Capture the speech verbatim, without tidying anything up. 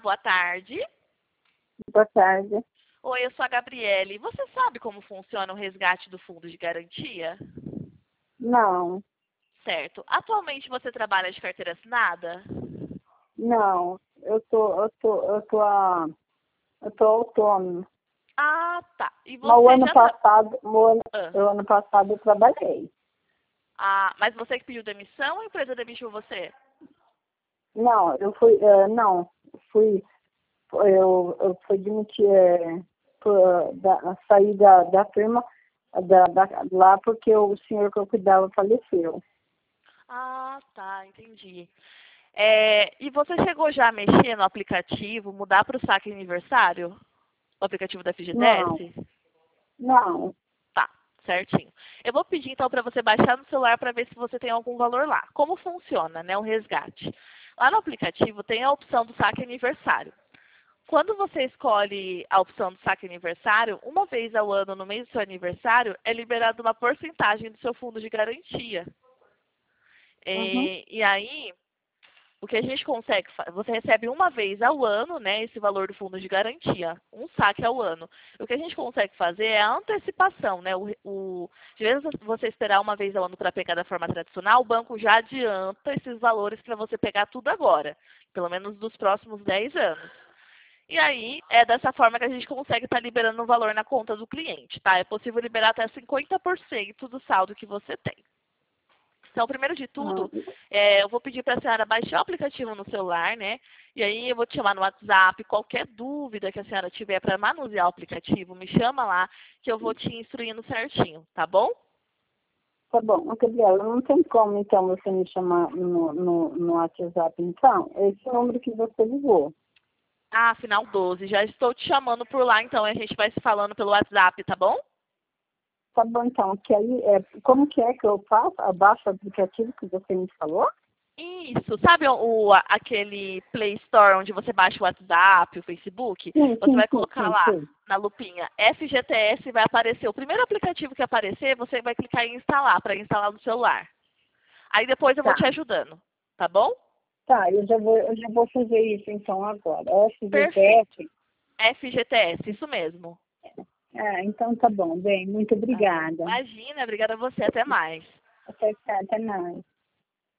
boa tarde. Boa tarde. Oi, eu sou a Gabriele. Você sabe como funciona o resgate do fundo de garantia? Não, Certo. Atualmente você trabalha de carteira assinada? não. Eu tô, eu tô, eu tô, ah, eu tô autônoma. Ah, tá. E Mas o você ano já... Tra... passado, o ano, Ah. o ano passado eu trabalhei. ah, mas você que pediu demissão ou a empresa demitiu você? Não, eu fui, eh, não, fui, eu, eu fui demitir, eh, por, da, sair da, da firma da, da, lá porque o senhor que eu cuidava faleceu. Ah, tá, entendi. É, e você chegou já a mexer no aplicativo, mudar para o saque aniversário? O aplicativo da Não, F G T S? não. Tá, certinho. Eu vou pedir então para você baixar no celular para ver se você tem algum valor lá. Como funciona, né, o resgate? Lá no aplicativo tem a opção do saque aniversário. Quando você escolhe a opção do saque aniversário, uma vez ao ano, no mês do seu aniversário, é liberado uma porcentagem do seu fundo de garantia. Uhum. E, e aí, o que a gente consegue, você recebe uma vez ao ano, né, esse valor do fundo de garantia, um saque ao ano. O que a gente consegue fazer é a antecipação, né, o, o, de vez você esperar uma vez ao ano para pegar da forma tradicional, o banco já adianta esses valores para você pegar tudo agora, pelo menos dos próximos dez anos. E aí, é dessa forma que a gente consegue estar liberando o valor na conta do cliente, tá? É possível liberar até cinquenta por cento do saldo que você tem. Então, primeiro de Ah, tudo, é, eu vou pedir para a senhora baixar o aplicativo no celular, né? E aí eu vou te chamar no WhatsApp. Qualquer dúvida que a senhora tiver para manusear o aplicativo, me chama lá que eu vou te instruindo certinho, tá bom? tá bom, Gabriela, não tem como então você me chamar no, no, no WhatsApp, então? Esse número que você ligou. Ah, final doze. Já estou te chamando por lá, então a gente vai se falando pelo WhatsApp, tá bom? Tá bom, então, que aí, é, como que é que eu faço? Abaixo o aplicativo que você me falou? Isso. Sabe o, o- aquele Play Store onde você baixa o WhatsApp, o Facebook? Sim, Você sim, vai sim, colocar sim, lá sim. na lupinha F G T S e vai aparecer. O primeiro aplicativo que aparecer, você vai clicar em instalar, para instalar no celular. Aí depois eu vou Tá, te ajudando. Tá bom? tá, eu já vou, eu já vou fazer isso então agora. Perfeito. S G P F? F G T S, isso mesmo. Ah, então tá bom, bem, muito Ah, obrigada. imagina, obrigada a você. Até mais. Até, até mais.